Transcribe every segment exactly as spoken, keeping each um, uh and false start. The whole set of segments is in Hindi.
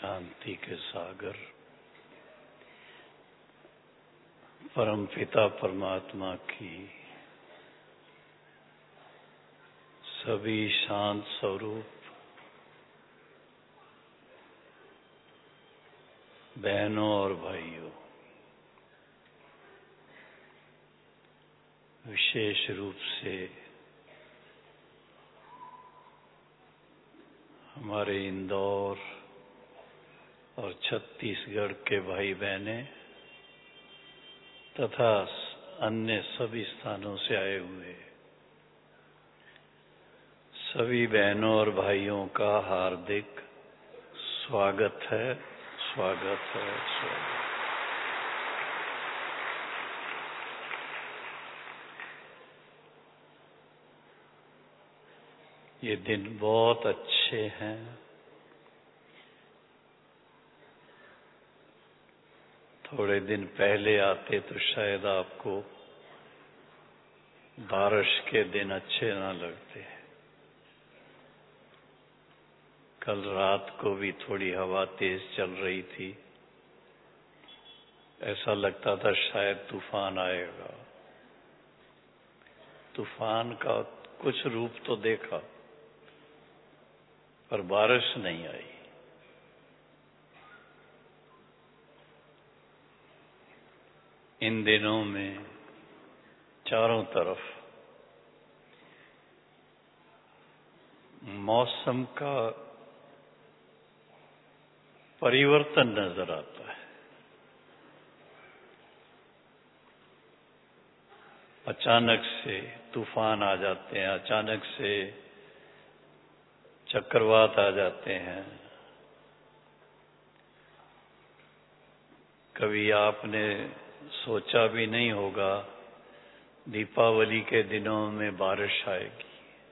शांति के सागर परम पिता परमात्मा की सभी शांत स्वरूप बहनों और भाइयों, विशेष रूप से हमारे इंदौर और छत्तीसगढ़ के भाई बहने तथा अन्य सभी स्थानों से आए हुए सभी बहनों और भाइयों का हार्दिक स्वागत है, स्वागत है, स्वागत। ये दिन बहुत अच्छे हैं। थोड़े दिन पहले आते तो शायद आपको बारिश के दिन अच्छे ना लगते। कल रात को भी थोड़ी हवा तेज चल रही थी, ऐसा लगता था शायद तूफान आएगा। तूफान का कुछ रूप तो देखा पर बारिश नहीं आई। इन दिनों में चारों तरफ मौसम का परिवर्तन नजर आता है। अचानक से तूफान आ जाते हैं, अचानक से चक्रवात आ जाते हैं। कभी आपने सोचा भी नहीं होगा दीपावली के दिनों में बारिश आएगी।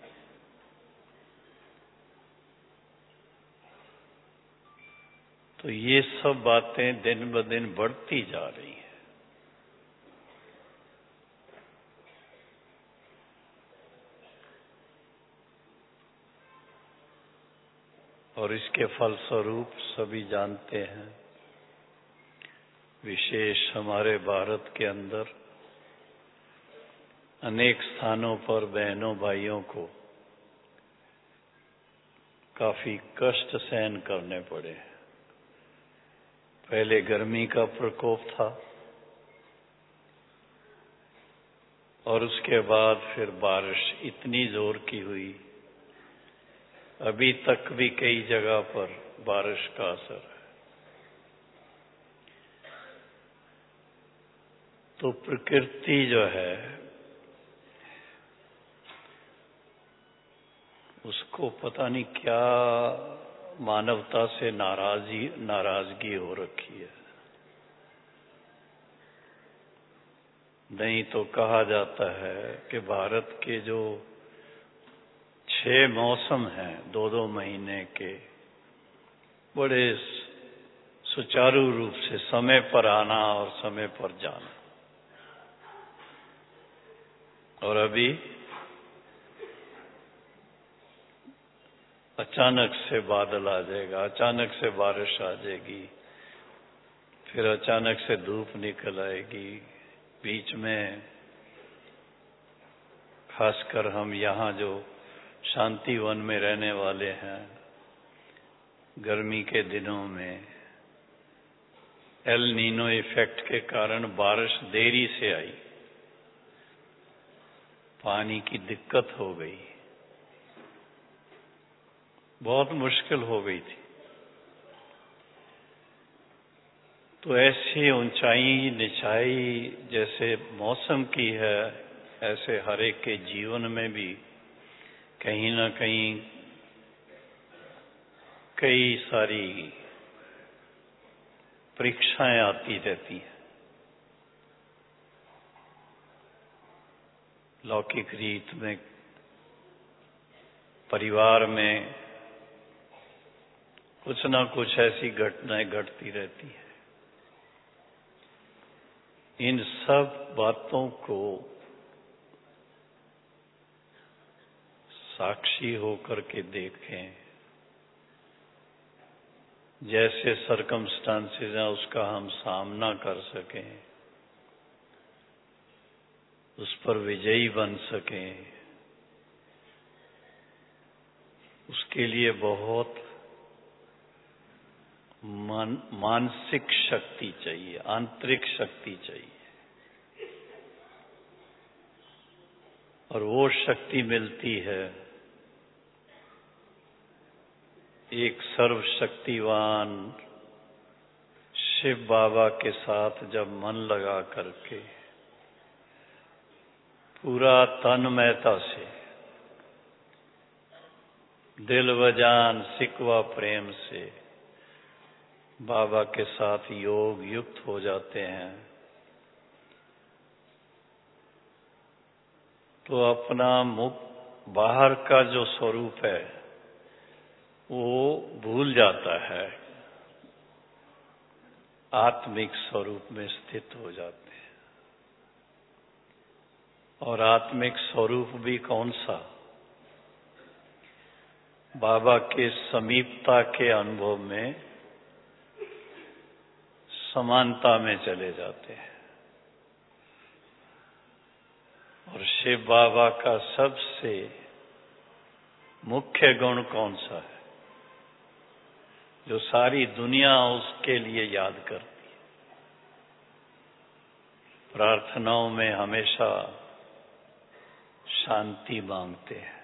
तो ये सब बातें दिन ब दिन बढ़ती जा रही हैं। और इसके फलस्वरूप सभी जानते हैं, विशेष हमारे भारत के अंदर अनेक स्थानों पर बहनों भाइयों को काफी कष्ट सहन करने पड़े। पहले गर्मी का प्रकोप था और उसके बाद फिर बारिश इतनी जोर की हुई, अभी तक भी कई जगह पर बारिश का असर है। तो प्रकृति जो है उसको पता नहीं क्या मानवता से नाराजगी नाराजगी हो रखी है। नहीं तो कहा जाता है कि भारत के जो छह मौसम हैं, दो दो महीने के, बड़े सुचारू रूप से समय पर आना और समय पर जाना। और अभी अचानक से बादल आ जाएगा, अचानक से बारिश आ जाएगी, फिर अचानक से धूप निकल आएगी। बीच में खासकर हम यहाँ जो शांति वन में रहने वाले हैं, गर्मी के दिनों में एल नीनो इफेक्ट के कारण बारिश देरी से आई, पानी की दिक्कत हो गई, बहुत मुश्किल हो गई थी। तो ऐसी ऊंचाई निचाई जैसे मौसम की है, ऐसे हर एक के जीवन में भी कहीं ना कहीं कई सारी परीक्षाएं आती रहती हैं। लौकिक रीत में परिवार में कुछ ना कुछ ऐसी घटनाएं घटती रहती हैं। इन सब बातों को साक्षी होकर के देखें, जैसे सरकमस्टांसेस हैं उसका हम सामना कर सकें, उस पर विजयी बन सकें, उसके लिए बहुत मान, मानसिक शक्ति चाहिए, आंतरिक शक्ति चाहिए। और वो शक्ति मिलती है एक सर्वशक्तिवान शिव बाबा के साथ जब मन लगा करके पूरा तन्मयता से, दिल व जान सिकवा प्रेम से बाबा के साथ योग युक्त हो जाते हैं, तो अपना मुख बाहर का जो स्वरूप है वो भूल जाता है, आत्मिक स्वरूप में स्थित हो जाते हैं। और आत्मिक स्वरूप भी कौन सा? बाबा के समीपता के अनुभव में समानता में चले जाते हैं। और शिव बाबा का सबसे मुख्य गुण कौन सा है, जो सारी दुनिया उसके लिए याद करती है? प्रार्थनाओं में हमेशा शांति मांगते हैं।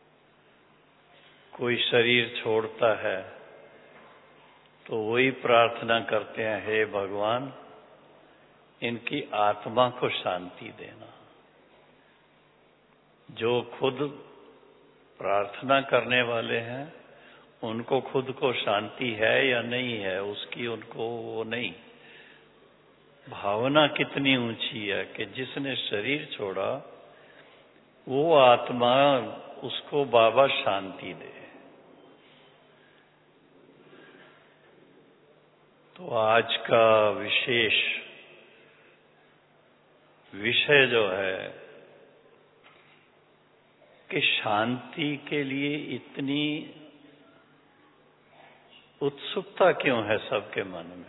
कोई शरीर छोड़ता है तो वही प्रार्थना करते हैं, हे भगवान इनकी आत्मा को शांति देना। जो खुद प्रार्थना करने वाले हैं उनको खुद को शांति है या नहीं है उसकी उनको वो नहीं। भावना कितनी ऊंची है कि जिसने शरीर छोड़ा वो आत्मा उसको बाबा शांति दे। तो आज का विशेष विषय जो है कि शांति के लिए इतनी उत्सुकता क्यों है सबके मन में?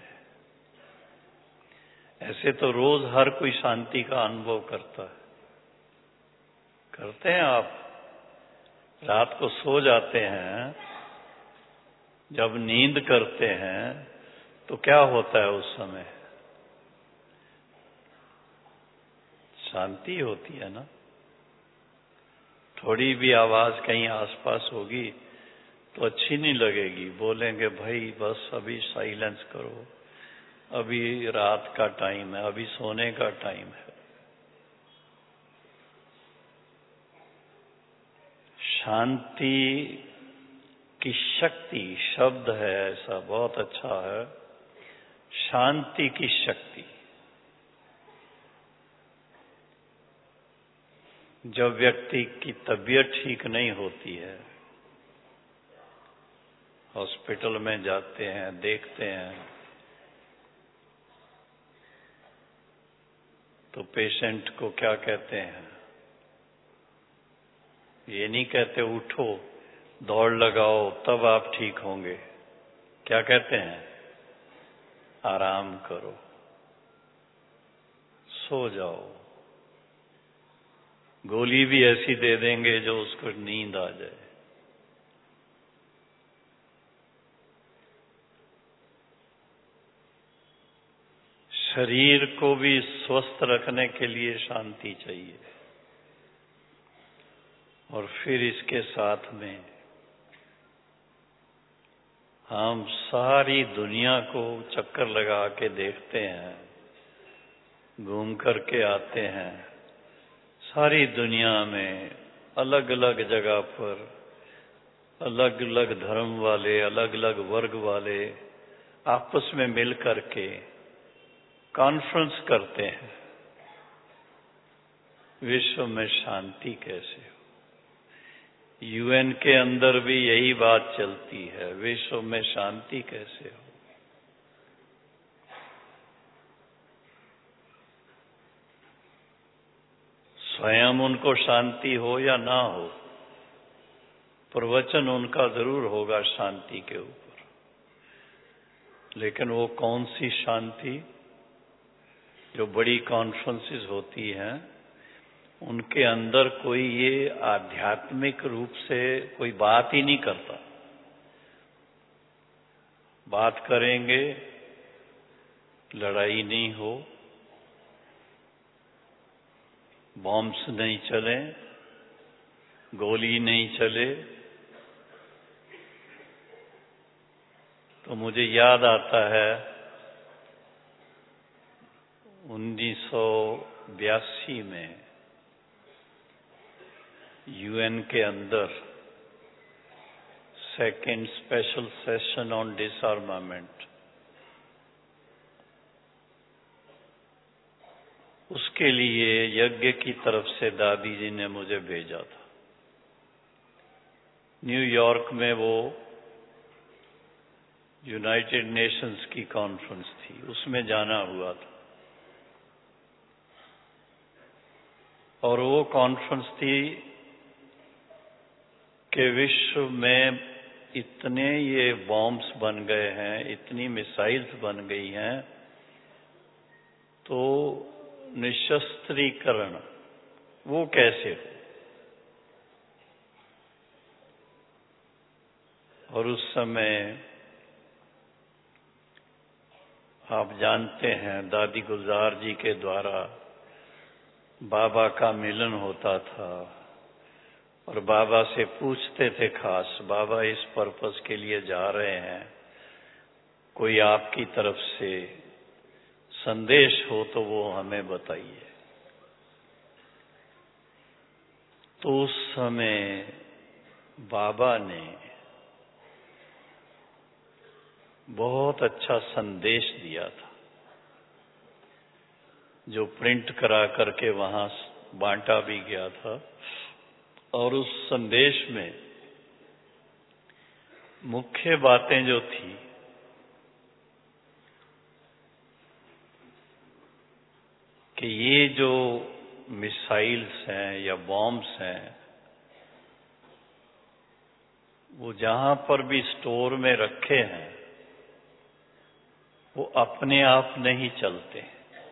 ऐसे तो रोज हर कोई शांति का अनुभव करता है। करते हैं आप? रात को सो जाते हैं, जब नींद करते हैं तो क्या होता है उस समय? शांति होती है ना। थोड़ी भी आवाज कहीं आसपास होगी तो अच्छी नहीं लगेगी, बोलेंगे भाई बस अभी साइलेंस करो, अभी रात का टाइम है, अभी सोने का टाइम है। शांति की शक्ति शब्द है ऐसा, बहुत अच्छा है। शांति की शक्ति। जब व्यक्ति की तबीयत ठीक नहीं होती है, हॉस्पिटल में जाते हैं, देखते हैं, तो पेशेंट को क्या कहते हैं? ये नहीं कहते उठो दौड़ लगाओ तब आप ठीक होंगे। क्या कहते हैं? आराम करो, सो जाओ। गोली भी ऐसी दे देंगे जो उसको नींद आ जाए। शरीर को भी स्वस्थ रखने के लिए शांति चाहिए। और फिर इसके साथ में हम सारी दुनिया को चक्कर लगा के देखते हैं, घूम करके आते हैं। सारी दुनिया में अलग अलग जगह पर अलग अलग धर्म वाले, अलग अलग वर्ग वाले आपस में मिल करके कॉन्फ्रेंस करते हैं, विश्व में शांति कैसे हो। यूएन के अंदर भी यही बात चलती है, विश्व में शांति कैसे हो। स्वयं उनको शांति हो या ना हो, प्रवचन उनका जरूर होगा शांति के ऊपर। लेकिन वो कौन सी शांति? जो बड़ी कॉन्फ्रेंसेस होती हैं उनके अंदर कोई ये आध्यात्मिक रूप से कोई बात ही नहीं करता। बात करेंगे, लड़ाई नहीं हो, बॉम्ब्स नहीं चले, गोली नहीं चले। तो मुझे याद आता है उन्नीस सौ बयासी में यूएन के अंदर second special session on disarmament, उसके लिए यज्ञ की तरफ से दादी जी ने मुझे भेजा था। न्यूयॉर्क में वो यूनाइटेड नेशंस की कॉन्फ्रेंस थी, उसमें जाना हुआ था। और वो कॉन्फ्रेंस थी कि विश्व में इतने ये बॉम्ब्स बन गए हैं, इतनी मिसाइल्स बन गई हैं, तो निशस्त्रीकरण वो कैसे हो? और उस समय आप जानते हैं दादी गुलजार जी के द्वारा बाबा का मिलन होता था और बाबा से पूछते थे खास, बाबा इस पर्पस के लिए जा रहे हैं, कोई आपकी तरफ से संदेश हो तो वो हमें बताइए। तो उस समय बाबा ने बहुत अच्छा संदेश दिया था जो प्रिंट करा करके वहां बांटा भी गया था। और उस संदेश में मुख्य बातें जो थी कि ये जो मिसाइल्स हैं या बॉम्ब्स हैं, वो जहां पर भी स्टोर में रखे हैं वो अपने आप नहीं चलते,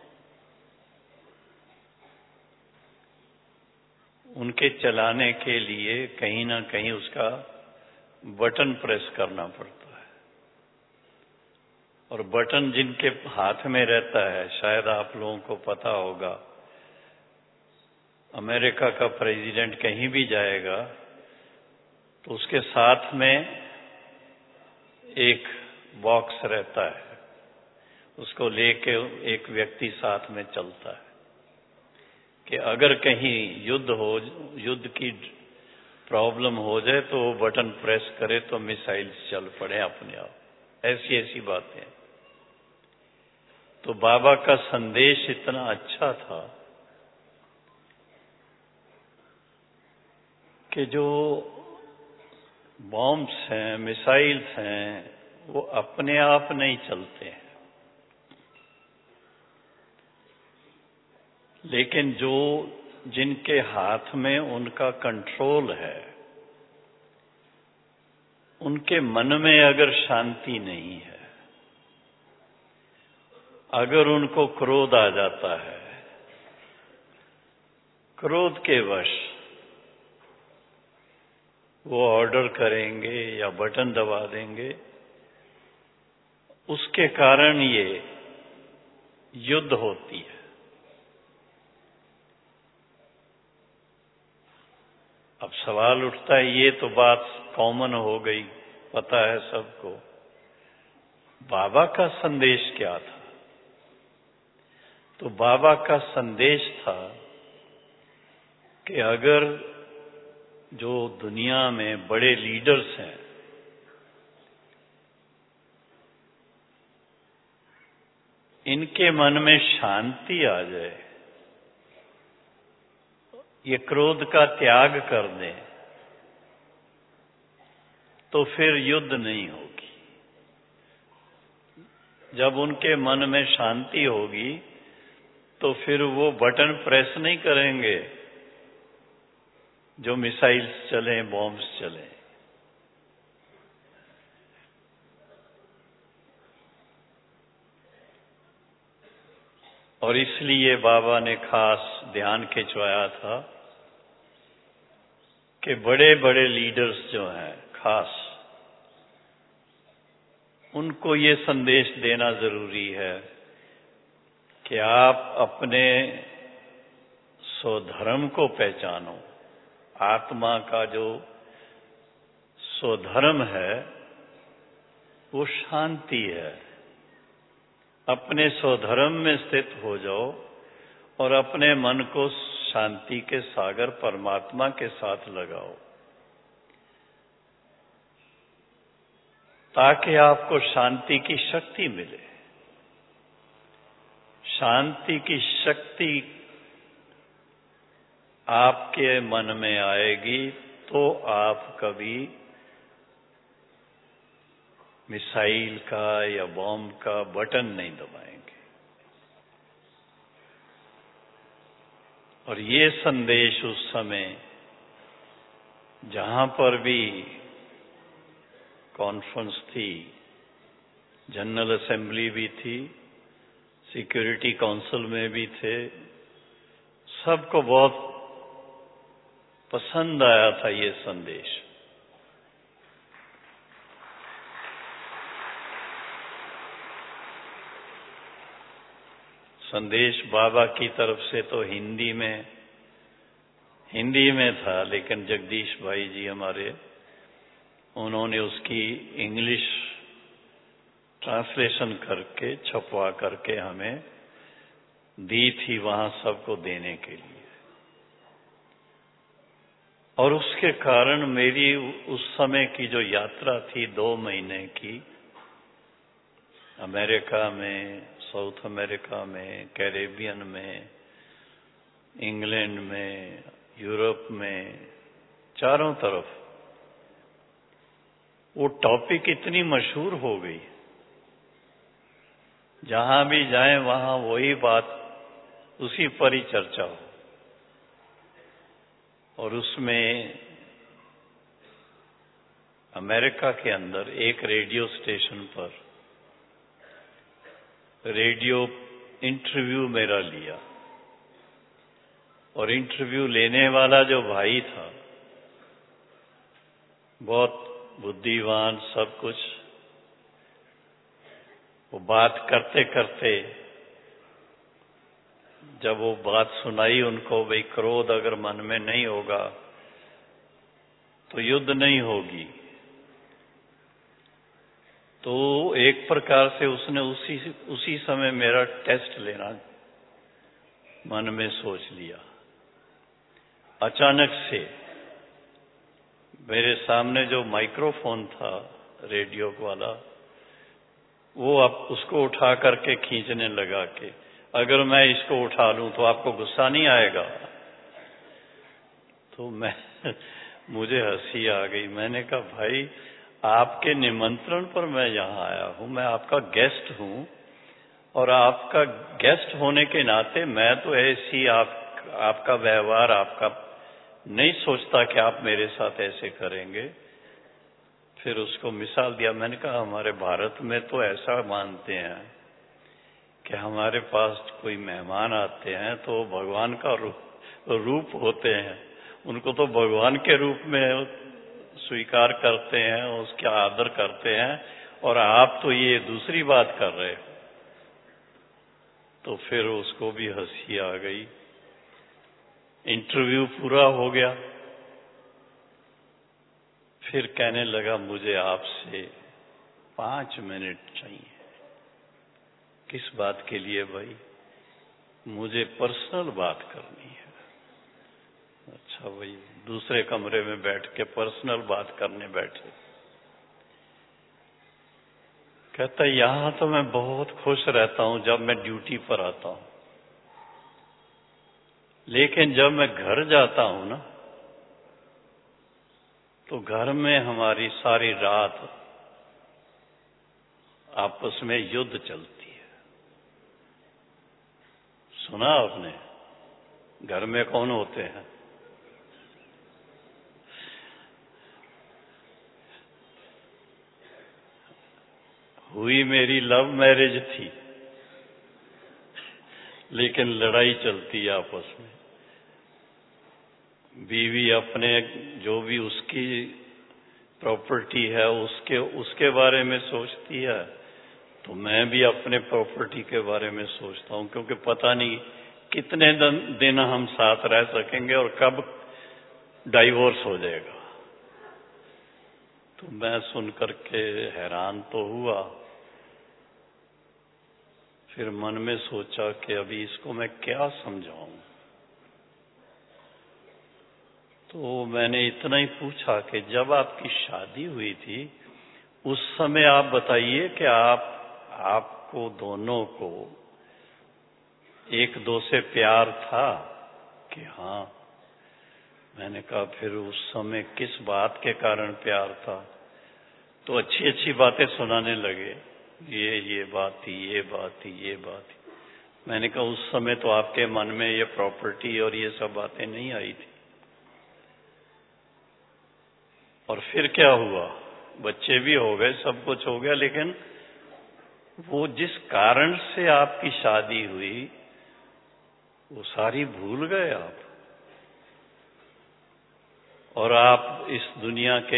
उनके चलाने के लिए कहीं ना कहीं उसका बटन प्रेस करना पड़ता है। और बटन जिनके हाथ में रहता है, शायद आप लोगों को पता होगा, अमेरिका का प्रेसिडेंट कहीं भी जाएगा तो उसके साथ में एक बॉक्स रहता है, उसको लेके एक व्यक्ति साथ में चलता है कि अगर कहीं युद्ध हो, युद्ध की प्रॉब्लम हो जाए तो वो बटन प्रेस करे तो मिसाइल्स चल पड़े अपने आप। ऐसी ऐसी बातें। तो बाबा का संदेश इतना अच्छा था कि जो बॉम्ब्स हैं, मिसाइल्स हैं, वो अपने आप नहीं चलते हैं, लेकिन जो जिनके हाथ में उनका कंट्रोल है, उनके मन में अगर शांति नहीं है, अगर उनको क्रोध आ जाता है, क्रोध के वश वो ऑर्डर करेंगे या बटन दबा देंगे, उसके कारण ये युद्ध होती है। अब सवाल उठता है, ये तो बात कॉमन हो गई, पता है सबको, बाबा का संदेश क्या था? तो बाबा का संदेश था कि अगर जो दुनिया में बड़े लीडर्स हैं, इनके मन में शांति आ जाए, ये क्रोध का त्याग कर दें, तो फिर युद्ध नहीं होगी। जब उनके मन में शांति होगी तो फिर वो बटन प्रेस नहीं करेंगे जो मिसाइल्स चले, बॉम्ब्स चले। और इसलिए बाबा ने खास ध्यान खिंचवाया था कि बड़े बड़े लीडर्स जो हैं खास, उनको ये संदेश देना जरूरी है कि आप अपने स्वधर्म को पहचानो। आत्मा का जो स्वधर्म है वो शांति है। अपने स्वधर्म में स्थित हो जाओ और अपने मन को शांति के सागर परमात्मा के साथ लगाओ, ताकि आपको शांति की शक्ति मिले। शांति की शक्ति आपके मन में आएगी तो आप कभी मिसाइल का या बॉम्ब का बटन नहीं दबाएंगे। और ये संदेश उस समय जहां पर भी कॉन्फ्रेंस थी, जनरल असेंबली भी थी, सिक्योरिटी काउंसिल में भी थे, सबको बहुत पसंद आया था ये संदेश। संदेश बाबा की तरफ से तो हिंदी में हिंदी में था, लेकिन जगदीश भाई जी हमारे, उन्होंने उसकी इंग्लिश ट्रांसलेशन करके छपवा करके हमें दी थी वहां सबको देने के लिए। और उसके कारण मेरी उस समय की जो यात्रा थी दो महीने की, अमेरिका में, साउथ अमेरिका में, कैरेबियन में, इंग्लैंड में, यूरोप में, चारों तरफ वो टॉपिक इतनी मशहूर हो गई, जहां भी जाएं वहां वही बात, उसी पर ही चर्चा हो। और उसमें अमेरिका के अंदर एक रेडियो स्टेशन पर रेडियो इंटरव्यू मेरा लिया, और इंटरव्यू लेने वाला जो भाई था बहुत बुद्धिमान, सब कुछ, वो बात करते करते जब वो बात सुनाई उनको, भाई क्रोध अगर मन में नहीं होगा तो युद्ध नहीं होगी, तो एक प्रकार से उसने उसी उसी समय मेरा टेस्ट लेना मन में सोच लिया। अचानक से मेरे सामने जो माइक्रोफोन था रेडियो वाला, वो अब उसको उठा करके खींचने लगा कि अगर मैं इसको उठा लूं तो आपको गुस्सा नहीं आएगा। तो मैं मुझे हंसी आ गई। मैंने कहा भाई, आपके निमंत्रण पर मैं यहां आया हूं, मैं आपका गेस्ट हूं, और आपका गेस्ट होने के नाते मैं तो ऐसी आप आपका व्यवहार आपका नहीं सोचता कि आप मेरे साथ ऐसे करेंगे। फिर उसको मिसाल दिया। मैंने कहा हमारे भारत में तो ऐसा मानते हैं कि हमारे पास कोई मेहमान आते हैं तो भगवान का रूप, रूप होते हैं, उनको तो भगवान के रूप में स्वीकार करते हैं, उसका आदर करते हैं, और आप तो ये दूसरी बात कर रहे हो। तो फिर उसको भी हंसी आ गई। इंटरव्यू पूरा हो गया। फिर कहने लगा मुझे आपसे पांच मिनट चाहिए। किस बात के लिए भाई? मुझे पर्सनल बात करनी है। अच्छा भाई, दूसरे कमरे में बैठ के पर्सनल बात करने बैठे। कहता यहां तो मैं बहुत खुश रहता हूं जब मैं ड्यूटी पर आता हूं, लेकिन जब मैं घर जाता हूं ना, तो घर में हमारी सारी रात आपस में युद्ध चलती है। सुना आपने? घर में कौन होते हैं? हुई मेरी लव मैरिज थी, लेकिन लड़ाई चलती है आपस में। बीवी अपने जो भी उसकी प्रॉपर्टी है उसके उसके बारे में सोचती है, तो मैं भी अपने प्रॉपर्टी के बारे में सोचता हूं, क्योंकि पता नहीं कितने दिन हम साथ रह सकेंगे और कब डाइवोर्स हो जाएगा। तो मैं सुनकर के हैरान तो हुआ, फिर मन में सोचा कि अभी इसको मैं क्या समझाऊं। तो मैंने इतना ही पूछा कि जब आपकी शादी हुई थी उस समय आप बताइए कि आप आपको दोनों को एक दो से प्यार था कि हाँ? मैंने कहा फिर उस समय किस बात के कारण प्यार था? तो अच्छी अच्छी बातें सुनाने लगे, ये ये बात थी, ये बात थी, ये बात थी। मैंने कहा उस समय तो आपके मन में ये प्रॉपर्टी और ये सब बातें नहीं आई थी। और फिर क्या हुआ? बच्चे भी हो गए, सब कुछ हो गया, लेकिन वो जिस कारण से आपकी शादी हुई वो सारी भूल गए आप, और आप इस दुनिया के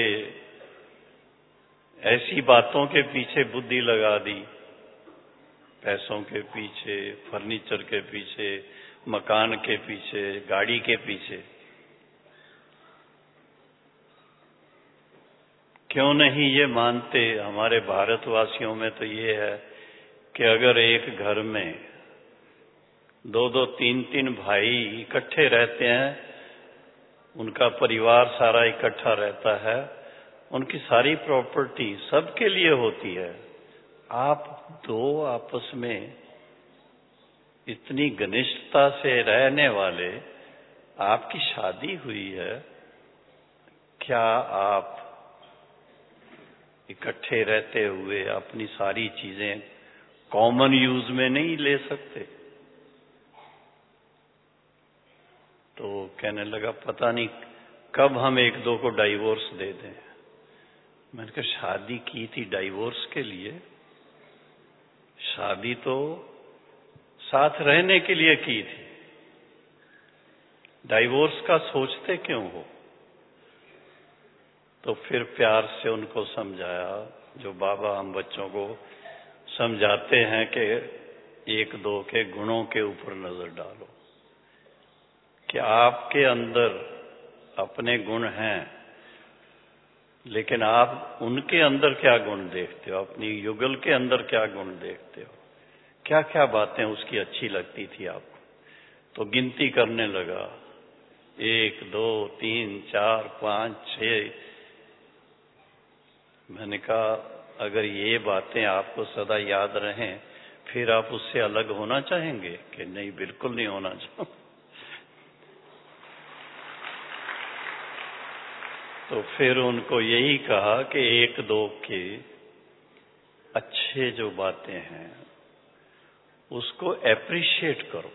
ऐसी बातों के पीछे बुद्धि लगा दी, पैसों के पीछे, फर्नीचर के पीछे, मकान के पीछे, गाड़ी के पीछे। क्यों नहीं ये मानते? हमारे भारतवासियों में तो ये है कि अगर एक घर में दो दो तीन तीन भाई इकट्ठे रहते हैं, उनका परिवार सारा इकट्ठा रहता है, उनकी सारी प्रॉपर्टी सबके लिए होती है। आप दो आपस में इतनी घनिष्ठता से रहने वाले, आपकी शादी हुई है, क्या आप इकट्ठे रहते हुए अपनी सारी चीजें कॉमन यूज में नहीं ले सकते? तो कहने लगा पता नहीं कब हम एक दो को डाइवोर्स दे दें। मैंने कहा शादी की थी डाइवोर्स के लिए? शादी तो साथ रहने के लिए की थी, डाइवोर्स का सोचते क्यों हो? तो फिर प्यार से उनको समझाया, जो बाबा हम बच्चों को समझाते हैं कि एक दो के गुणों के ऊपर नजर डालो, कि आपके अंदर अपने गुण हैं, लेकिन आप उनके अंदर क्या गुण देखते हो, अपनी युगल के अंदर क्या गुण देखते हो, क्या क्या बातें उसकी अच्छी लगती थी आपको। तो गिनती करने लगा, एक दो तीन चार पांच छह। मैंने कहा अगर ये बातें आपको सदा याद रहें, फिर आप उससे अलग होना चाहेंगे? कि नहीं, बिल्कुल नहीं होना चाहूंगा। तो फिर उनको यही कहा कि एक दो के अच्छे जो बातें हैं उसको एप्रिशिएट करो।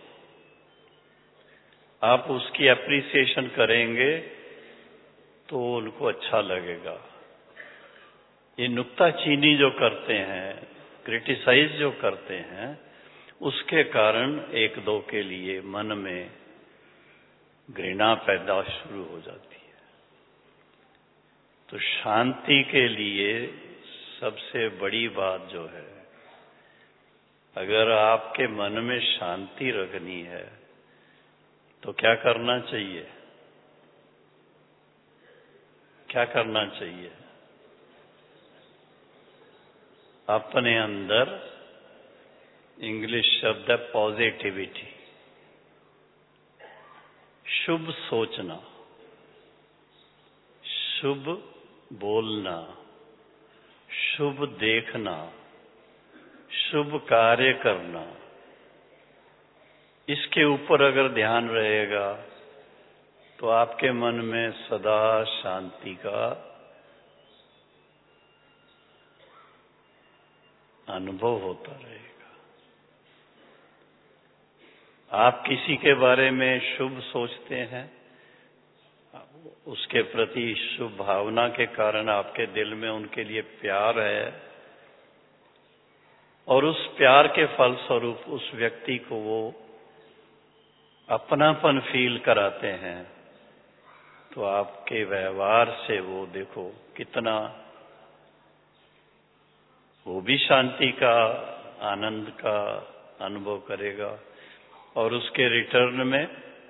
आप उसकी एप्रिसिएशन करेंगे तो उनको अच्छा लगेगा। ये नुक्ताचीनी जो करते हैं, क्रिटिसाइज जो करते हैं, उसके कारण एक दो के लिए मन में घृणा पैदा शुरू हो जाती है। तो शांति के लिए सबसे बड़ी बात जो है, अगर आपके मन में शांति रखनी है तो क्या करना चाहिए? क्या करना चाहिए? अपने अंदर, इंग्लिश शब्द है पॉजिटिविटी, शुभ सोचना, शुभ बोलना, शुभ देखना, शुभ कार्य करना, इसके ऊपर अगर ध्यान रहेगा तो आपके मन में सदा शांति का अनुभव होता रहेगा। आप किसी के बारे में शुभ सोचते हैं, उसके प्रति शुभ भावना के कारण आपके दिल में उनके लिए प्यार है, और उस प्यार के फलस्वरूप उस व्यक्ति को वो अपनापन फील कराते हैं, तो आपके व्यवहार से वो देखो कितना वो भी शांति का, आनंद का अनुभव करेगा, और उसके रिटर्न में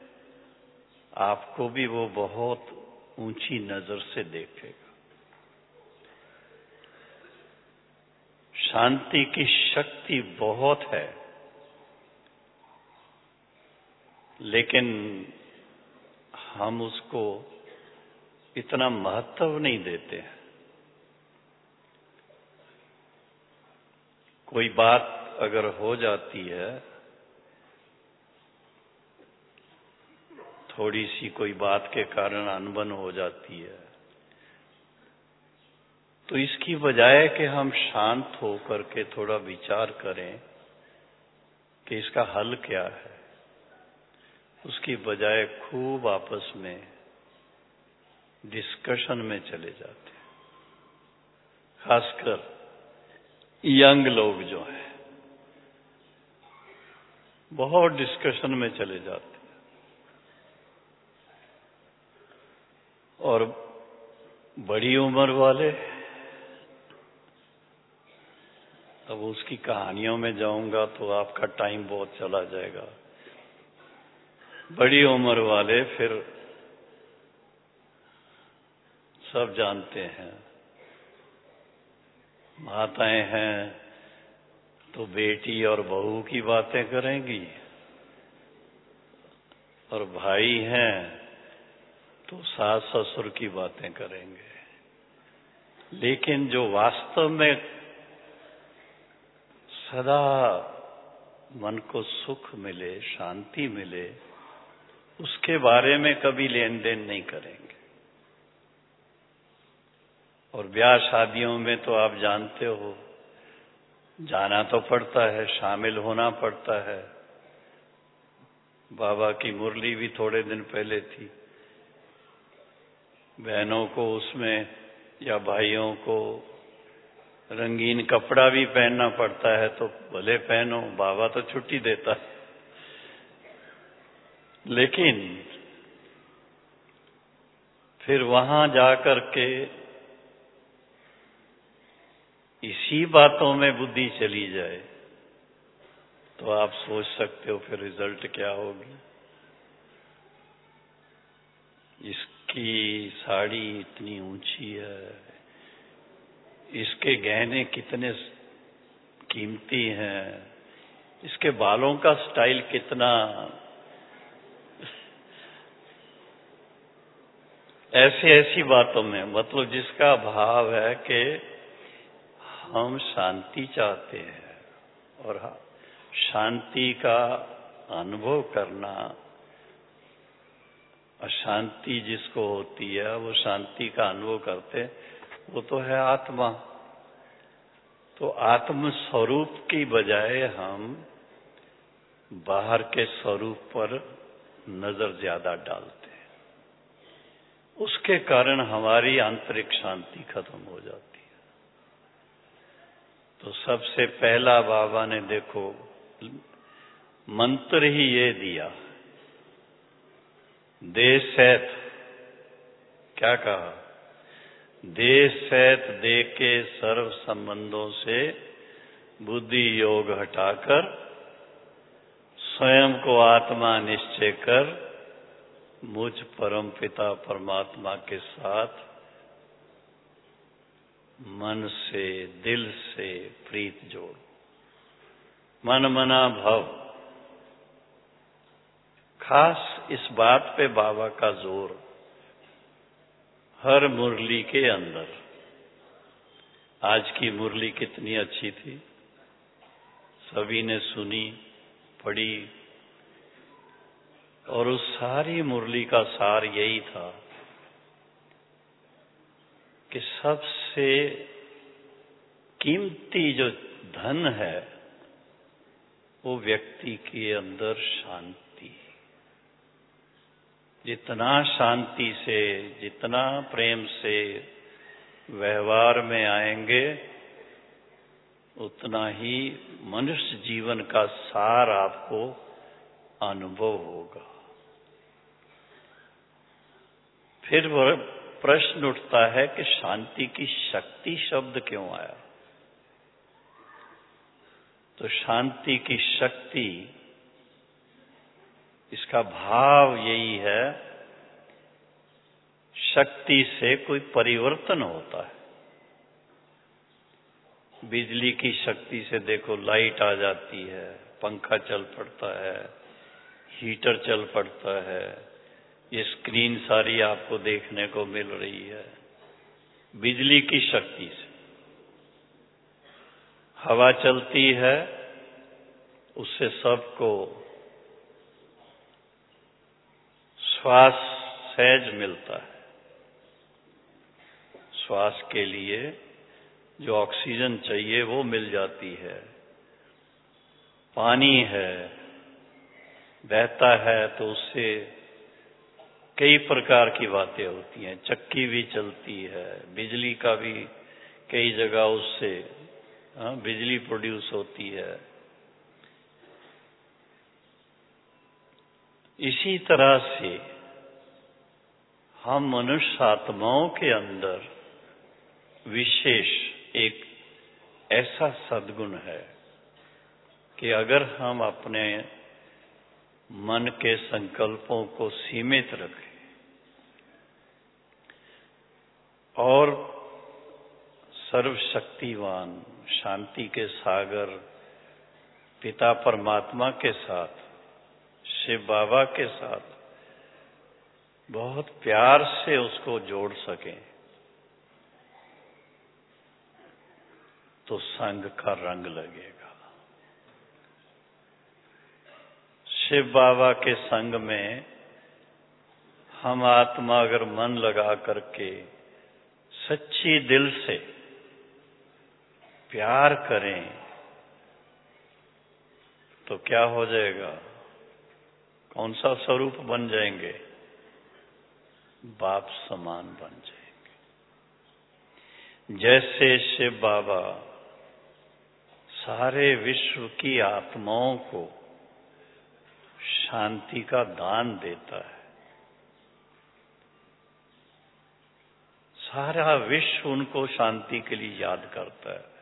आपको भी वो बहुत ऊंची नजर से देखेगा। शांति की शक्ति बहुत है, लेकिन हम उसको इतना महत्व नहीं देते हैं। कोई बात अगर हो जाती है, थोड़ी सी कोई बात के कारण अनबन हो जाती है, तो इसकी बजाय कि हम शांत होकर के थोड़ा विचार करें कि इसका हल क्या है, उसकी बजाय खूब आपस में डिस्कशन में चले जाते हैं। खासकर यंग लोग जो हैं, बहुत डिस्कशन में चले जाते हैं, और बड़ी उम्र वाले, अब उसकी कहानियों में जाऊंगा तो आपका टाइम बहुत चला जाएगा। बड़ी उम्र वाले फिर सब जानते हैं, माताएं हैं तो बेटी और बहू की बातें करेंगी, और भाई हैं तो सास ससुर की बातें करेंगे। लेकिन जो वास्तव में सदा मन को सुख मिले, शांति मिले, उसके बारे में कभी लेन देन नहीं करेंगे। और ब्याह शादियों में तो आप जानते हो, जाना तो पड़ता है, शामिल होना पड़ता है। बाबा की मुरली भी थोड़े दिन पहले थी, बहनों को उसमें या भाइयों को रंगीन कपड़ा भी पहनना पड़ता है, तो भले पहनो, बाबा तो छुट्टी देता है। लेकिन फिर वहां जाकर के इसी बातों में बुद्धि चली जाए, तो आप सोच सकते हो फिर रिजल्ट क्या होगी। इसकी साड़ी इतनी ऊंची है, इसके गहने कितने कीमती हैं, इसके बालों का स्टाइल कितना, ऐसी ऐसी बातों में, मतलब जिसका भाव है कि हम शांति चाहते हैं, और शांति का अनुभव करना, अशांति जिसको होती है वो शांति का अनुभव करते, वो तो है आत्मा। तो आत्म स्वरूप की बजाय हम बाहर के स्वरूप पर नजर ज्यादा डालते हैं, उसके कारण हमारी आंतरिक शांति खत्म हो जाती है। तो सबसे पहला बाबा ने देखो मंत्र ही ये दिया, दे सैत, क्या कहा, दे सैत दे के सर्व संबंधों से बुद्धि योग हटाकर स्वयं को आत्मा निश्चय कर मुझ परम पिता परमात्मा के साथ मन से, दिल से प्रीत जोड़ो। मन मना भव, खास इस बात पे बाबा का जोर हर मुरली के अंदर। आज की मुरली कितनी अच्छी थी, सभी ने सुनी, पढ़ी, और उस सारी मुरली का सार यही था कि सबसे कीमती जो धन है वो व्यक्ति के अंदर शांति। जितना शांति से, जितना प्रेम से व्यवहार में आएंगे, उतना ही मनुष्य जीवन का सार आपको अनुभव होगा। फिर वह प्रश्न उठता है कि शांति की शक्ति शब्द क्यों आया? तो शांति की शक्ति, इसका भाव यही है, शक्ति से कोई परिवर्तन होता है। बिजली की शक्ति से देखो लाइट आ जाती है, पंखा चल पड़ता है, हीटर चल पड़ता है, ये स्क्रीन सारी आपको देखने को मिल रही है बिजली की शक्ति से। हवा चलती है, उससे सबको श्वास सहज मिलता है। श्वास के लिए जो ऑक्सीजन चाहिए वो मिल जाती है। पानी है, बहता है तो उससे कई प्रकार की बातें होती हैं। चक्की भी चलती है, बिजली का भी कई जगह उससे हाँ, बिजली प्रोड्यूस होती है। इसी तरह से हम मनुष्य आत्माओं के अंदर विशेष एक ऐसा सद्गुण है कि अगर हम अपने मन के संकल्पों को सीमित रखें और सर्वशक्तिवान शांति के सागर पिता परमात्मा के साथ, शिव बाबा के साथ बहुत प्यार से उसको जोड़ सकें, तो संग का रंग लगेगा। शिव बाबा के संग में हम आत्मा अगर मन लगा करके सच्ची दिल से प्यार करें तो क्या हो जाएगा? कौन सा स्वरूप बन जाएंगे? बाप समान बन जाएंगे। जैसे शिव बाबा सारे विश्व की आत्माओं को शांति का दान देता है, सारा विश्व उनको शांति के लिए याद करता है।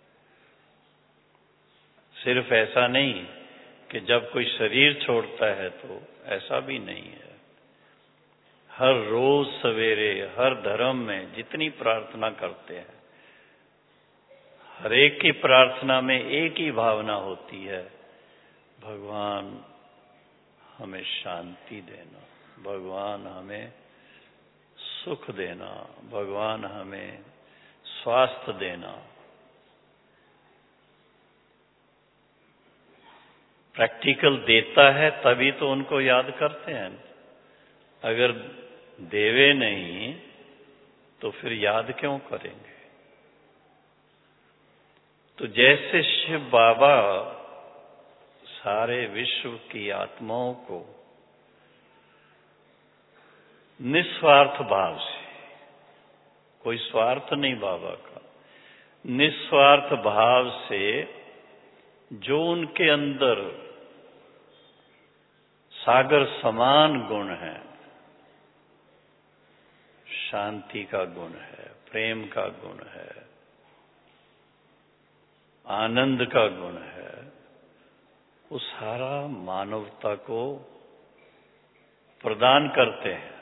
सिर्फ ऐसा नहीं कि जब कोई शरीर छोड़ता है तो, ऐसा भी नहीं है। हर रोज सवेरे हर धर्म में जितनी प्रार्थना करते हैं, हर एक की प्रार्थना में एक ही भावना होती है, भगवान हमें शांति देना, भगवान हमें सुख देना, भगवान हमें स्वास्थ्य देना। प्रैक्टिकल देता है तभी तो उनको याद करते हैं। अगर देवे नहीं तो फिर याद क्यों करेंगे? तो जैसे शिव बाबा सारे विश्व की आत्माओं को निस्वार्थ भाव से, कोई स्वार्थ नहीं बाबा का, निस्वार्थ भाव से जो उनके अंदर सागर समान गुण है, शांति का गुण है, प्रेम का गुण है, आनंद का गुण है, वो सारा मानवता को प्रदान करते हैं।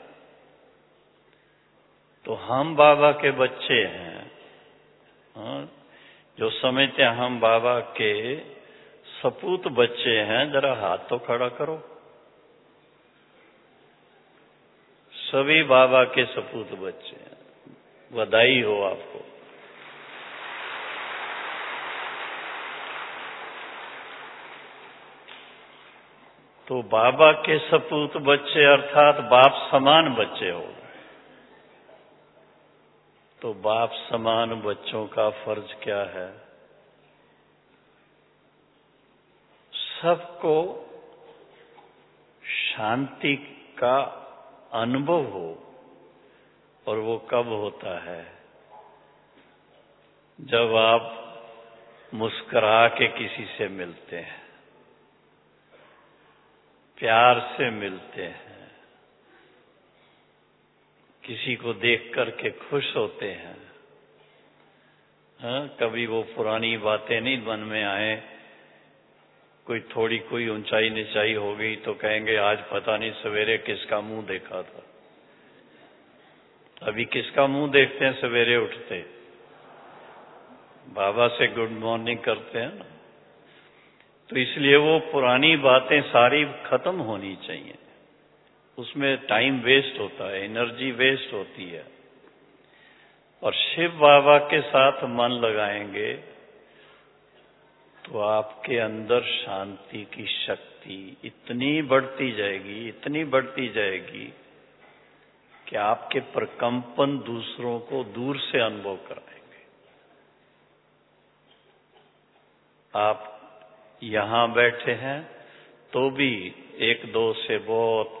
तो हम बाबा के बच्चे हैं, हाँ? जो समझते हैं हम बाबा के सपूत बच्चे हैं, जरा हाथ तो खड़ा करो। सभी बाबा के सपूत बच्चे हैं, बधाई हो आपको। तो बाबा के सपूत बच्चे अर्थात बाप समान बच्चे हो गए। तो बाप समान बच्चों का फर्ज क्या है? सबको शांति का अनुभव हो। और वो कब होता है? जब आप मुस्कुरा के किसी से मिलते हैं, प्यार से मिलते हैं, किसी को देख करके खुश होते हैं। हाँ, कभी वो पुरानी बातें नहीं मन में आए, कोई थोड़ी कोई ऊंचाई नीचाई हो गई तो कहेंगे आज पता नहीं सवेरे किसका मुंह देखा था। अभी किसका मुंह देखते हैं सवेरे उठते? बाबा से गुड मॉर्निंग करते हैं ना। तो इसलिए वो पुरानी बातें सारी खत्म होनी चाहिए, उसमें टाइम वेस्ट होता है, एनर्जी वेस्ट होती है। और शिव बाबा के साथ मन लगाएंगे तो आपके अंदर शांति की शक्ति इतनी बढ़ती जाएगी, इतनी बढ़ती जाएगी कि आपके प्रकंपन दूसरों को दूर से अनुभव कराएंगे। आप यहां बैठे हैं तो भी एक दो से बहुत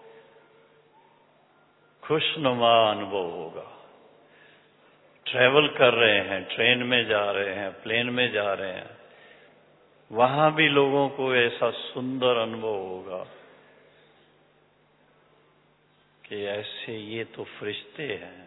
खुशनुमा अनुभव होगा। ट्रैवल कर रहे हैं, ट्रेन में जा रहे हैं, प्लेन में जा रहे हैं, वहां भी लोगों को ऐसा सुंदर अनुभव होगा कि ऐसे ये तो फरिश्ते हैं,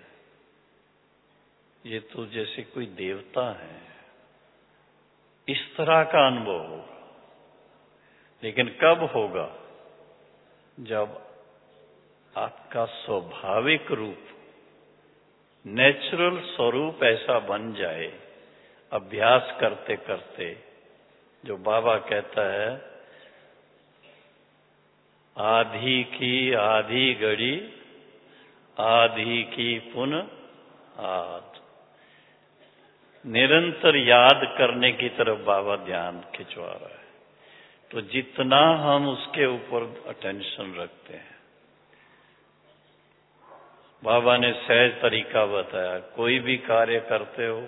ये तो जैसे कोई देवता है, इस तरह का अनुभव होगा। लेकिन कब होगा? जब आपका स्वाभाविक रूप, नेचुरल स्वरूप ऐसा बन जाए, अभ्यास करते करते। जो बाबा कहता है, आधी की आधी घड़ी, आधी की पुनः आध। निरंतर याद करने की तरफ बाबा ध्यान खिंचवा रहा है। तो जितना हम उसके ऊपर अटेंशन रखते हैं, बाबा ने सहज तरीका बताया। कोई भी कार्य करते हो,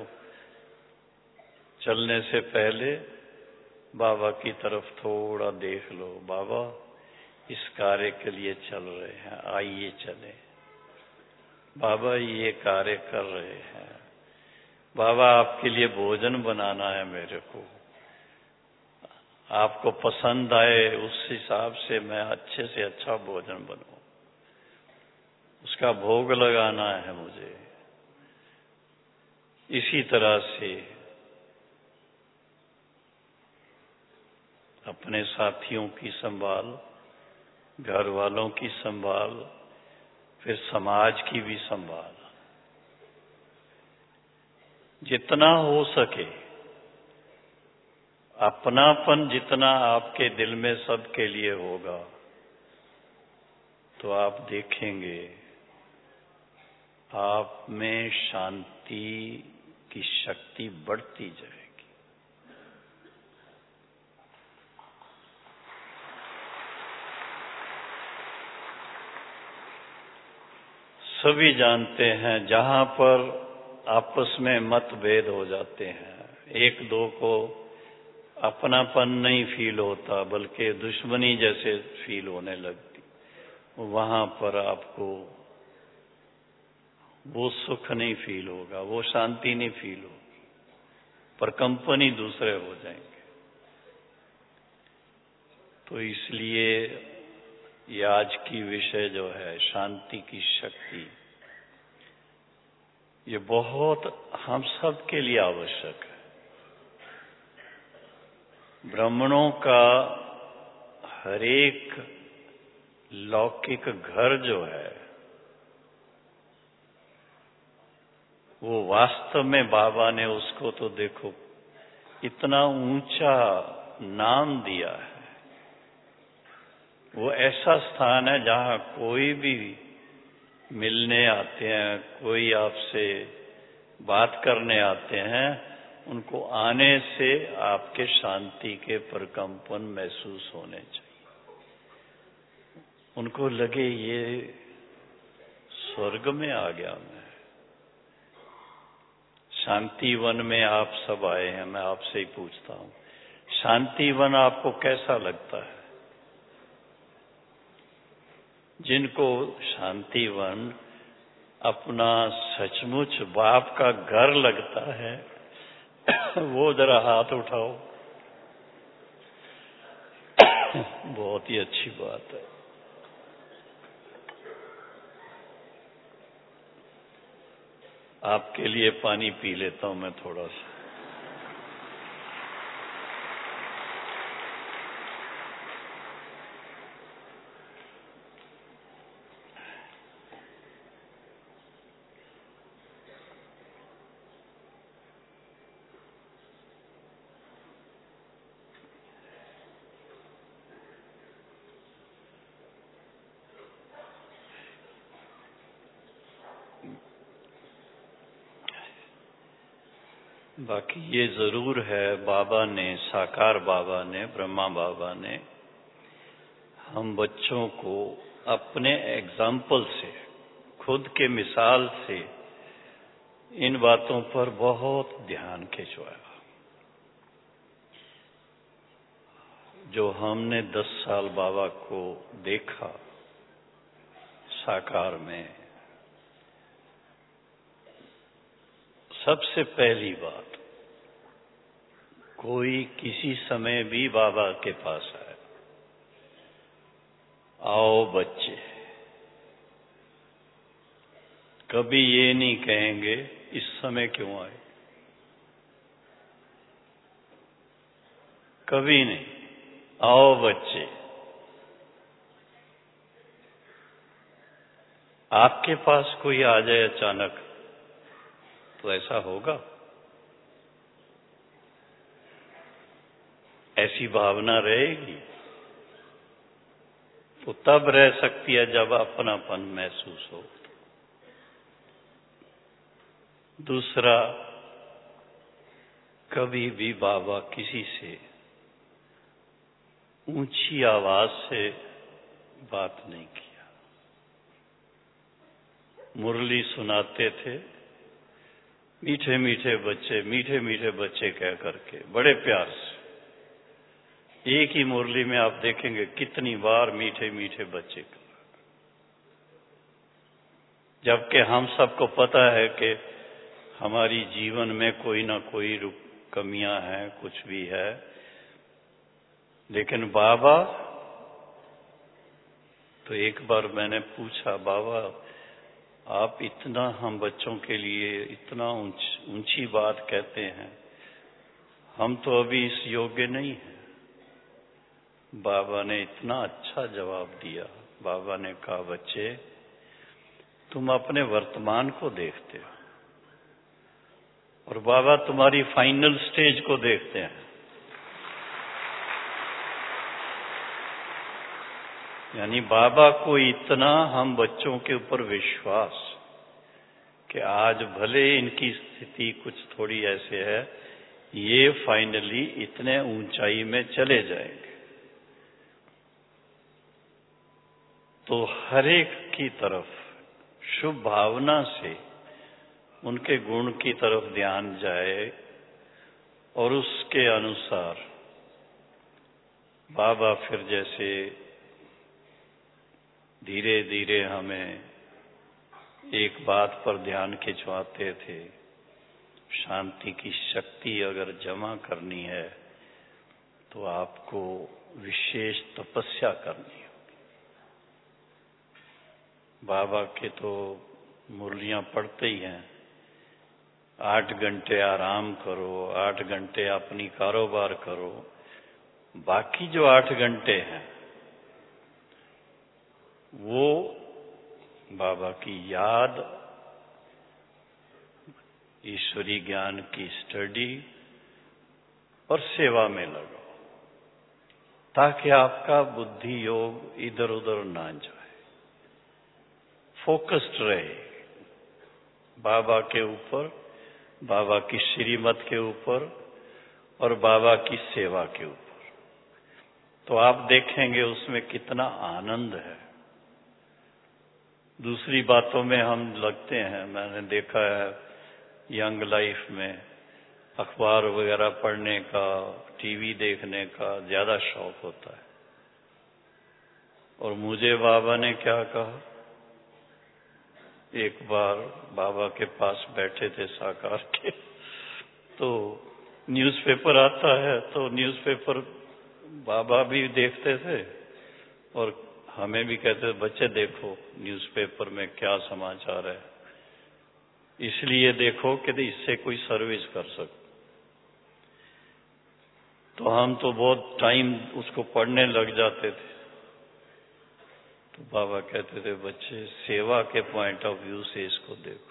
चलने से पहले बाबा की तरफ थोड़ा देख लो, बाबा इस कार्य के लिए चल रहे हैं, आइए चले। बाबा ये कार्य कर रहे हैं, बाबा आपके लिए भोजन बनाना है मेरे को, आपको पसंद आए उस हिसाब से मैं अच्छे से अच्छा भोजन बनाऊं, उसका भोग लगाना है मुझे। इसी तरह से अपने साथियों की संभाल, घर वालों की संभाल, फिर समाज की भी संभाल। जितना हो सके अपनापन जितना आपके दिल में सबके लिए होगा, तो आप देखेंगे आप में शांति की शक्ति बढ़ती जाएगी। सभी जानते हैं जहां पर आपस में मतभेद हो जाते हैं, एक दो को अपनापन नहीं फील होता बल्कि दुश्मनी जैसे फील होने लगती, वहां पर आपको वो सुख नहीं फील होगा, वो शांति नहीं फील होगी, प्रकंपन ही दूसरे हो जाएंगे। तो इसलिए ये आज की विषय जो है शांति की शक्ति, ये बहुत हम सब के लिए आवश्यक है। ब्राह्मणों का हरेक लौकिक घर जो है वो वास्तव में बाबा ने उसको तो देखो इतना ऊंचा नाम दिया है। वो ऐसा स्थान है जहां कोई भी मिलने आते हैं, कोई आपसे बात करने आते हैं, उनको आने से आपके शांति के प्रकंपन महसूस होने चाहिए। उनको लगे ये स्वर्ग में आ गया मैं। शांति वन में आप सब आए हैं, मैं आपसे ही पूछता हूं, शांति वन आपको कैसा लगता है? जिनको शांतिवन अपना सचमुच बाप का घर लगता है वो जरा हाथ उठाओ। बहुत ही अच्छी बात है। आपके लिए पानी पी लेता हूं मैं थोड़ा सा। बाकी ये जरूर है, बाबा ने, साकार बाबा ने, ब्रह्मा बाबा ने हम बच्चों को अपने एग्जाम्पल से, खुद के मिसाल से इन बातों पर बहुत ध्यान खिंचवाया। जो हमने दस साल बाबा को देखा साकार में, सबसे पहली बात, कोई किसी समय भी बाबा के पास आए, आओ बच्चे, कभी ये नहीं कहेंगे इस समय क्यों आए, कभी नहीं, आओ बच्चे। आपके पास कोई आ जाए अचानक तो ऐसा होगा? ऐसी भावना रहेगी तो तब रह सकती है जब अपनापन महसूस हो। दूसरा, कभी भी बाबा किसी से ऊंची आवाज से बात नहीं किया। मुरली सुनाते थे, मीठे मीठे बच्चे, मीठे मीठे बच्चे कह करके, बड़े प्यार से। एक ही मुरली में आप देखेंगे कितनी बार मीठे मीठे बच्चे। जबकि हम सबको पता है कि हमारी जीवन में कोई ना कोई कमियां हैं, कुछ भी है, लेकिन बाबा तो एक बार मैंने पूछा, बाबा आप इतना हम बच्चों के लिए इतना ऊंची बात कहते हैं, हम तो अभी इस योग्य नहीं हैं। बाबा ने इतना अच्छा जवाब दिया। बाबा ने कहा, बच्चे तुम अपने वर्तमान को देखते हो और बाबा तुम्हारी फाइनल स्टेज को देखते हैं। यानी बाबा को इतना हम बच्चों के ऊपर विश्वास कि आज भले इनकी स्थिति कुछ थोड़ी ऐसे है, ये फाइनली इतने ऊंचाई में चले जाएंगे। तो हर एक की तरफ शुभ भावना से उनके गुण की तरफ ध्यान जाए और उसके अनुसार बाबा फिर जैसे धीरे धीरे हमें एक बात पर ध्यान खिंचवाते थे, शांति की शक्ति अगर जमा करनी है तो आपको विशेष तपस्या करनी है। बाबा के तो मुरलियां पढ़ते ही हैं, आठ घंटे आराम करो, आठ घंटे अपनी कारोबार करो, बाकी जो आठ घंटे हैं वो बाबा की याद, ईश्वरी ज्ञान की स्टडी और सेवा में लगाओ, ताकि आपका बुद्धि योग इधर उधर ना जाए, फोकस्ड रहे बाबा के ऊपर, बाबा की श्रीमत के ऊपर और बाबा की सेवा के ऊपर। तो आप देखेंगे उसमें कितना आनंद है। दूसरी बातों में हम लगते हैं, मैंने देखा है यंग लाइफ में अखबार वगैरह पढ़ने का, टीवी देखने का ज्यादा शौक होता है। और मुझे बाबा ने क्या कहा, एक बार बाबा के पास बैठे थे साकार के, तो न्यूज़पेपर आता है, तो न्यूज़पेपर बाबा भी देखते थे और हमें भी कहते थे, बच्चे देखो न्यूज़पेपर में क्या समाचार है, इसलिए देखो कि इससे कोई सर्विस कर सको। तो हम तो बहुत टाइम उसको पढ़ने लग जाते थे। तो बाबा कहते थे, बच्चे सेवा के पॉइंट ऑफ व्यू से इसको देखो,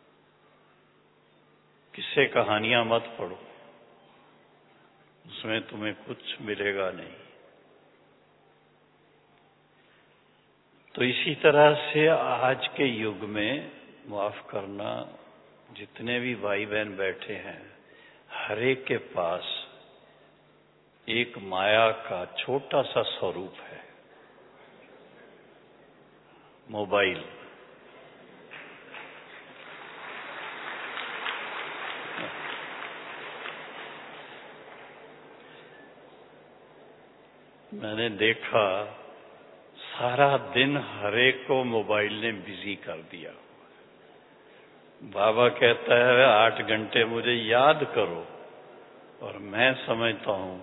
किससे कहानियां मत पढ़ो, उसमें तुम्हें कुछ मिलेगा नहीं। तो इसी तरह से आज के युग में, माफ करना, जितने भी भाई बहन बैठे हैं, हर एक के पास एक माया का छोटा सा स्वरूप है, मोबाइल। मैंने देखा सारा दिन हर एक को मोबाइल ने बिजी कर दिया। बाबा कहता है आठ घंटे मुझे याद करो, और मैं समझता हूं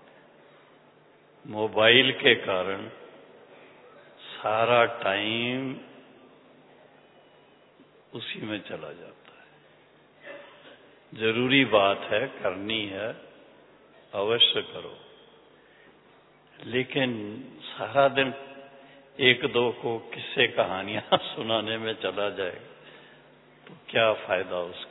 मोबाइल के कारण सारा टाइम उसी में चला जाता है। जरूरी बात है, करनी है, अवश्य करो, लेकिन सारा दिन एक दो को किस्से कहानियां सुनाने में चला जाए तो क्या फायदा उसका।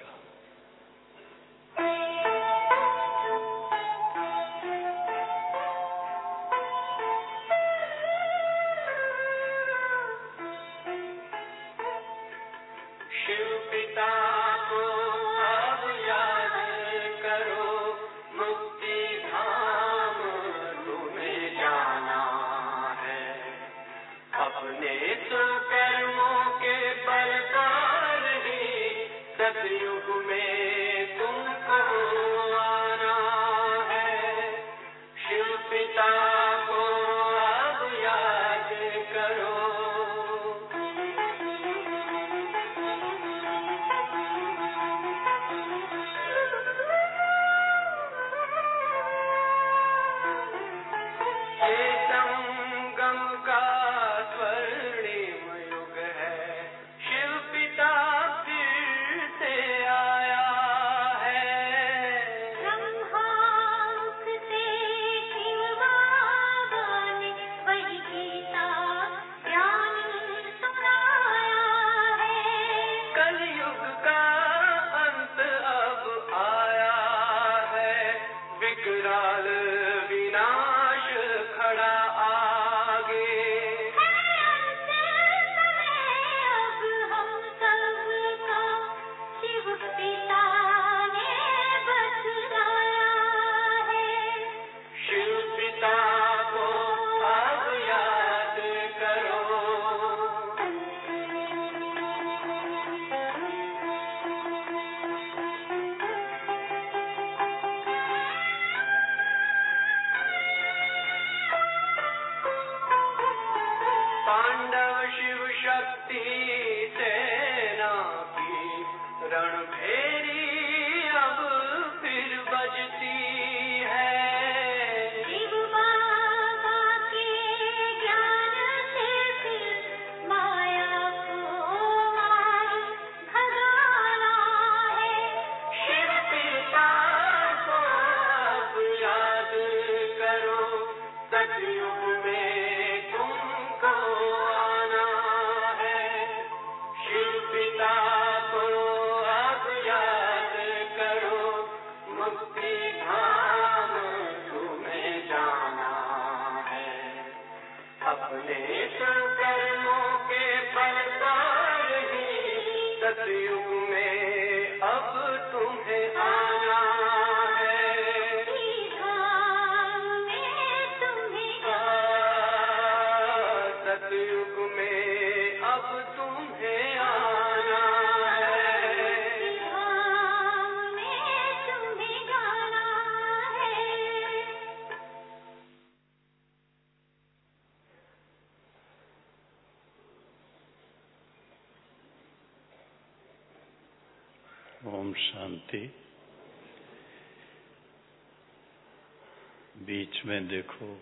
ओम शांति। बीच में देखो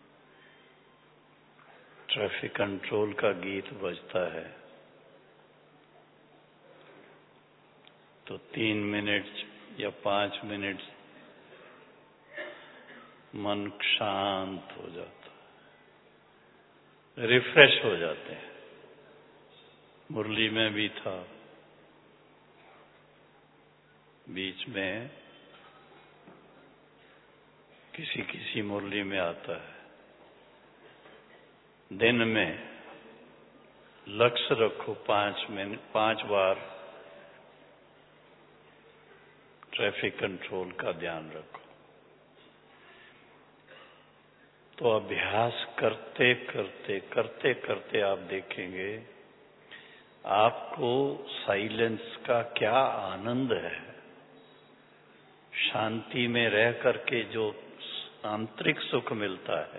ट्रैफिक कंट्रोल का गीत बजता है तो तीन मिनट या पांच मिनट मन शांत हो जाता है, रिफ्रेश हो जाते हैं। मुरली में भी था, बीच में किसी किसी मुरली में आता है, दिन में लक्ष्य रखो पांच मिनट पांच बार ट्रैफिक कंट्रोल का ध्यान रखो। तो अभ्यास करते करते करते करते आप देखेंगे आपको साइलेंस का क्या आनंद है। शांति में रह करके जो आंतरिक सुख मिलता है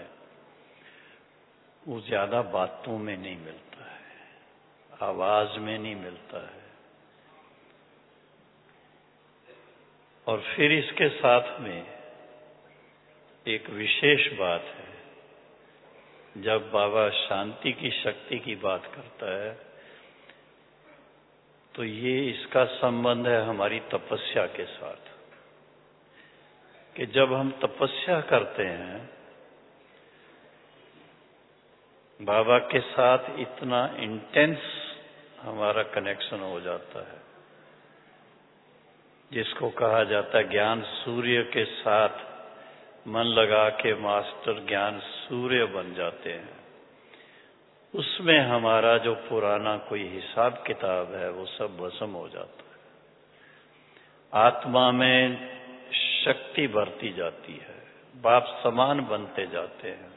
वो ज्यादा बातों में नहीं मिलता है, आवाज में नहीं मिलता है। और फिर इसके साथ में एक विशेष बात है, जब बाबा शांति की शक्ति की बात करता है तो ये इसका संबंध है हमारी तपस्या के साथ, कि जब हम तपस्या करते हैं बाबा के साथ इतना इंटेंस हमारा कनेक्शन हो जाता है, जिसको कहा जाता है ज्ञान सूर्य के साथ मन लगा के मास्टर ज्ञान सूर्य बन जाते हैं। उसमें हमारा जो पुराना कोई हिसाब किताब है वो सब भस्म हो जाता है। आत्मा में शक्ति बढ़ती जाती है, बाप समान बनते जाते हैं।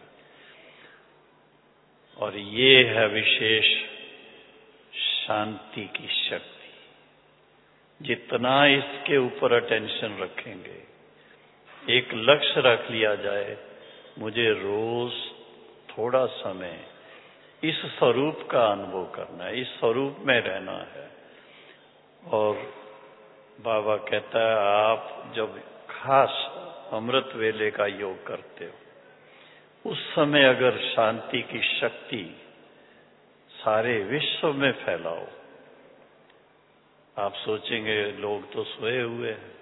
और ये है विशेष शांति की शक्ति। जितना इसके ऊपर अटेंशन रखेंगे, एक लक्ष्य रख लिया जाए, मुझे रोज थोड़ा समय इस स्वरूप का अनुभव करना है, इस स्वरूप में रहना है। और बाबा कहता है आप जब खास अमृत वेले का योग करते हो उस समय अगर शांति की शक्ति सारे विश्व में फैलाओ, आप सोचेंगे लोग तो सोए हुए हैं,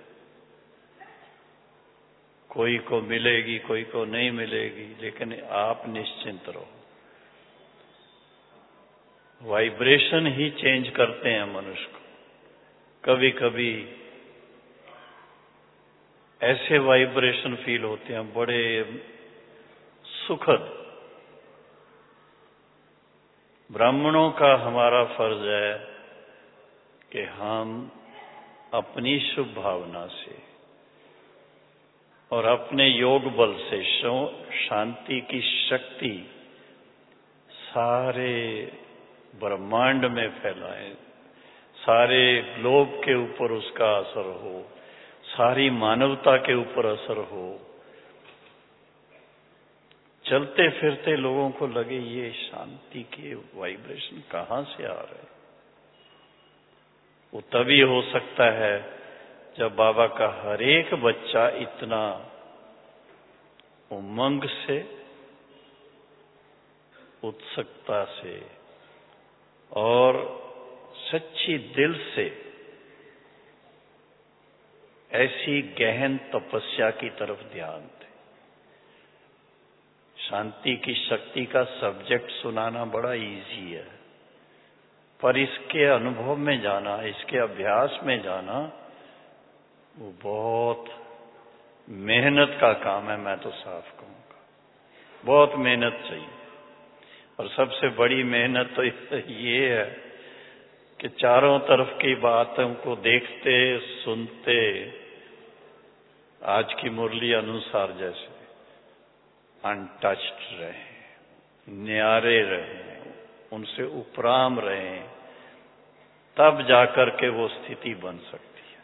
कोई को मिलेगी कोई को नहीं मिलेगी, लेकिन आप निश्चिंत रहो। वाइब्रेशन ही चेंज करते हैं मनुष्य को। कभी कभी ऐसे वाइब्रेशन फील होते हैं बड़े सुखद। ब्राह्मणों का हमारा फर्ज है कि हम अपनी शुभ भावना से और अपने योग बल से शांति की शक्ति सारे ब्रह्मांड में फैलाएं, सारे ग्लोब के ऊपर उसका असर हो, सारी मानवता के ऊपर असर हो। चलते फिरते लोगों को लगे ये शांति के वाइब्रेशन कहां से आ रहे हैं। वो तभी हो सकता है जब बाबा का हर एक बच्चा इतना उमंग से, उत्सुकता से और सच्ची दिल से ऐसी गहन तपस्या की तरफ ध्यान दे। शांति की शक्ति का सब्जेक्ट सुनाना बड़ा इजी है, पर इसके अनुभव में जाना, इसके अभ्यास में जाना वो बहुत मेहनत का काम है। मैं तो साफ कहूंगा बहुत मेहनत चाहिए। और सबसे बड़ी मेहनत तो ये है कि चारों तरफ की बातों को देखते सुनते आज की मुरली अनुसार जैसे अनटच्ड रहे, न्यारे रहे, उनसे उपराम रहे, तब जाकर के वो स्थिति बन सकती है।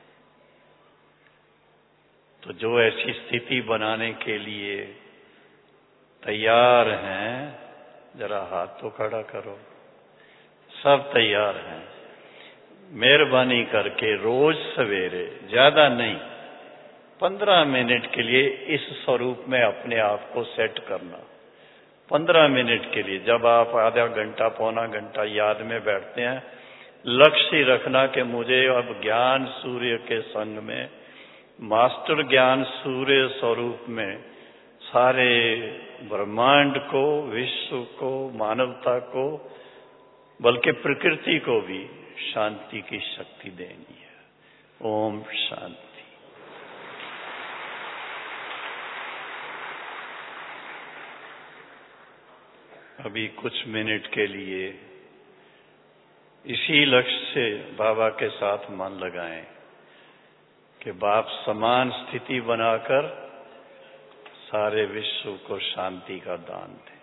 तो जो ऐसी स्थिति बनाने के लिए तैयार हैं, जरा हाथ तो खड़ा करो। सब तैयार हैं। मेहरबानी करके रोज सवेरे, ज्यादा नहीं, पंद्रह मिनट के लिए इस स्वरूप में अपने आप को सेट करना। पंद्रह मिनट के लिए, जब आप आधा घंटा पौना घंटा याद में बैठते हैं, लक्ष्य रखना कि मुझे अब ज्ञान सूर्य के संग में, मास्टर ज्ञान सूर्य स्वरूप में सारे ब्रह्मांड को, विश्व को, मानवता को, बल्कि प्रकृति को भी शांति की शक्ति देनी है। ओम शांति। अभी कुछ मिनट के लिए इसी लक्ष्य से बाबा के साथ मन लगाएं कि बाप समान स्थिति बनाकर सारे विश्व को शांति का दान दें।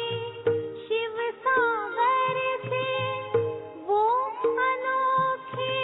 शिव सागर से वो अनोखे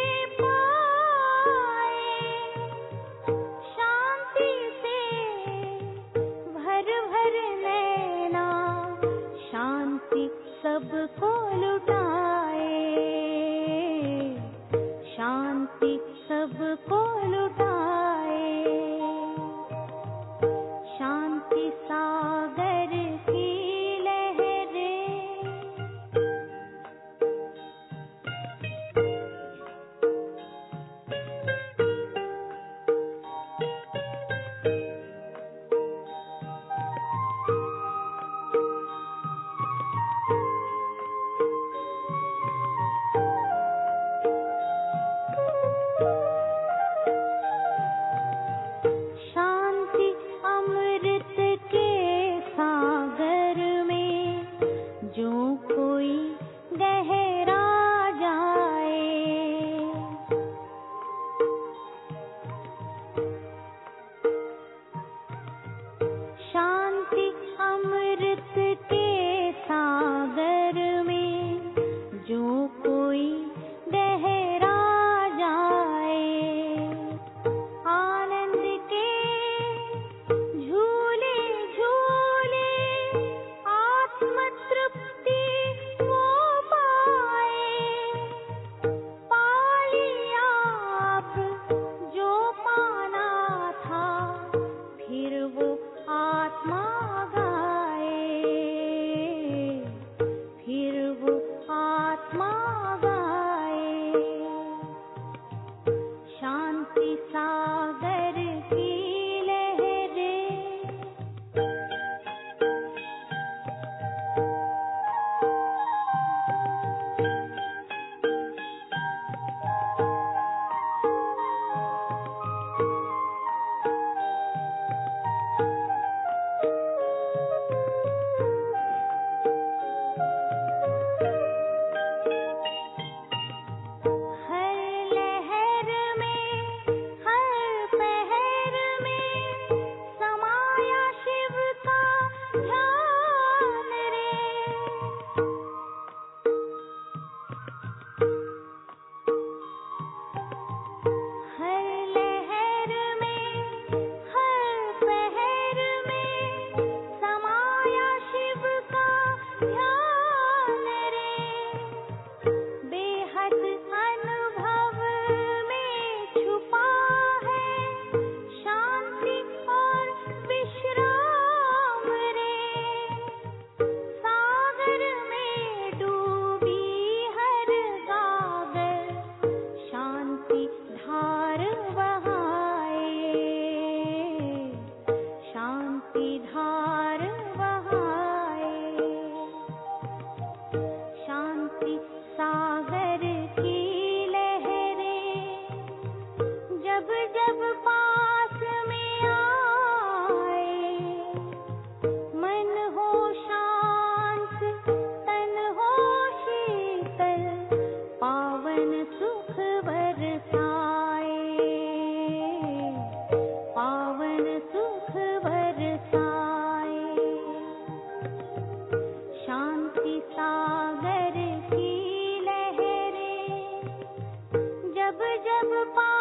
पावन सुख बरसाए, पावन सुख बरसाए। शांति सागर की लहरें जब जब पा